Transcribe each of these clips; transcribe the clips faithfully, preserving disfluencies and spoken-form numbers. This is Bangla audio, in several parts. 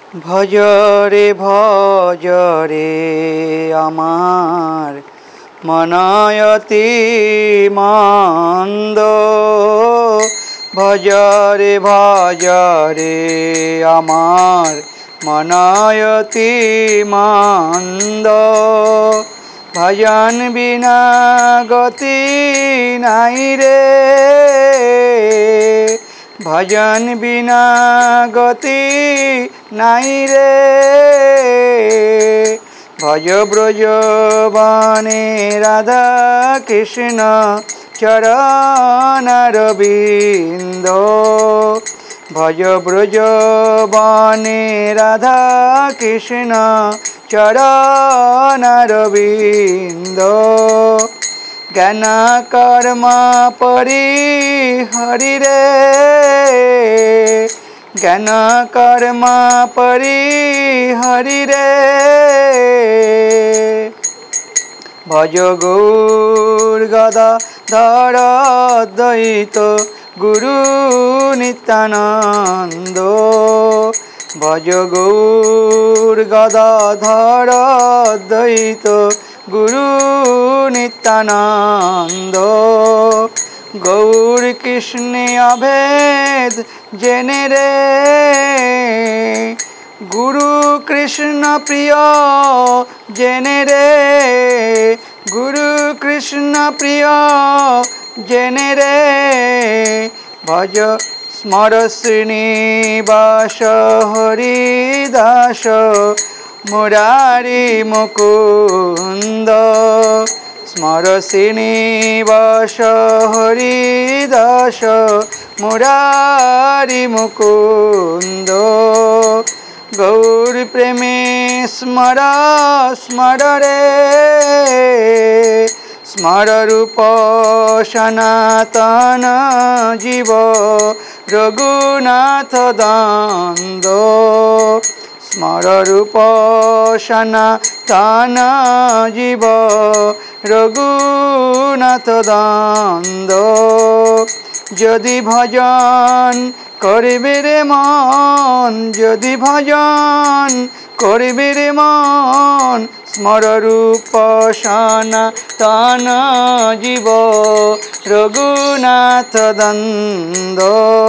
ভজরে ভজরে আমার মনয়তি মন্দ, ভজরে ভজরে আমার মনয়তি মন্দ। ভজন বিনা গতি নাই রে, ভজন বিনা গতি নাই রে। ভজ ব্রজ বনে রাধা কৃষ্ণ চরণারবিন্দ, ভজ ব্রজ বনে রাধা কৃষ্ণ চরণারবিন্দ। জ্ঞান কর্ম পরিহরি রে, জ্ঞান কর্ম পরিহরি রে। ভজ গৌর গদাধর দ্বৈত গুরু নিত্যানন্দ, ভজ গৌর গদাধর দ্বৈত গুরু নিত্যানন্দ। গৌর কৃষ্ণ অভেদ জেনে রে, গুরু কৃষ্ণ প্রিয় জেনে রে, গুরু কৃষ্ণ প্রিয় জেনে রে। ভজ স্মর শ্রীনিবাস হরি দাস মুরারি মুকুন্দ, স্মর শ্রীনিবাস হরি দাস মুরারি মুকুন্দ। গৌর প্রেমে স্মর স্মর রে, স্মর রূপ সনাতন জীব রঘুনাথ দান্দ, স্মর রূপ সনাতন জীব রঘুনাথ দান্দ। যদি ভজন করবে রে মন, যদি ভজন করবে রে মন, স্মর রূপ সনাতন জীব রঘুনাথ দান্দ।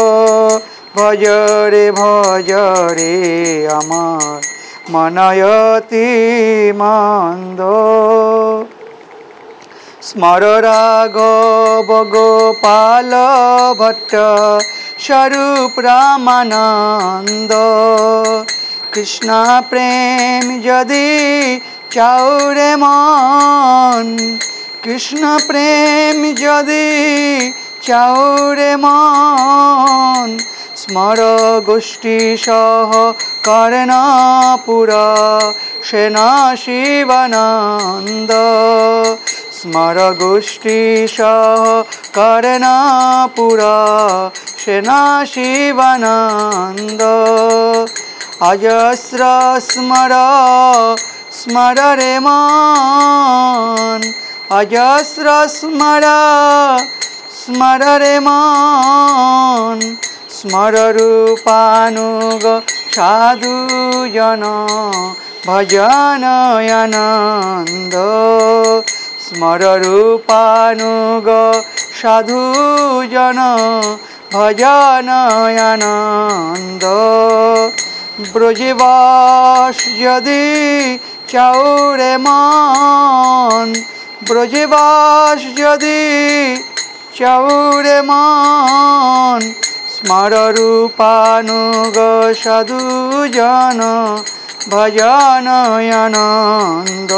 ভজরে ভজরে আমার মনয়তি মন্দ, স্মর রাঘব গোপাল ভট্ট স্বরূপ রামানন্দ। কৃষ্ণ প্রেম যদি চাও রে মন, কৃষ্ণ প্রেম যদি চাও রে মন, স্মর গোষ্ঠী সহ কর্ণপুর সেনা শিবানন্দ, স্মর গোষ্ঠী সহ কর্ণপুর সেনা শিবানন্দ। অজস্র স্মর স্মর রে মন, অজস্র স্মর স্মর রে মন, স্মর রূপানুগ সাধু জন ভজন আনন্দ, স্মর রূপানুগ সাধু জন ভজন আনন্দ। ব্রজবাস যদি চাও রে মন, ব্রজবাস যদি চাও রে মন, স্মর রূপানুগ সাধু জন ভজন আনন্দ।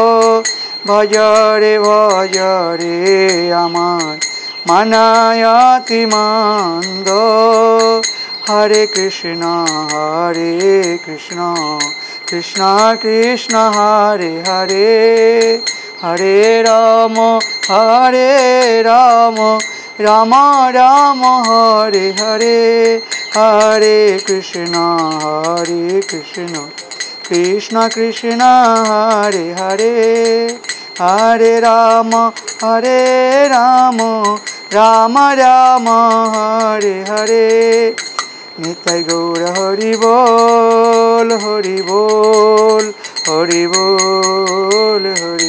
ভজরে ভজরে আমার মনয়তি মন্দ, হরে কৃষ্ণ হরে কৃষ্ণ কৃষ্ণ কৃষ্ণ হরে হরে, হরে রাম হরে রাম রাম রাম হরে হরে। হরে কৃষ্ণ হরে কৃষ্ণ কৃষ্ণ কৃষ্ণ হরে হরে, হরে রাম হরে রাম রাম রাম হরে হরে। নিতাই গৌর হরি বল। বল হরি বল হরি বল হরি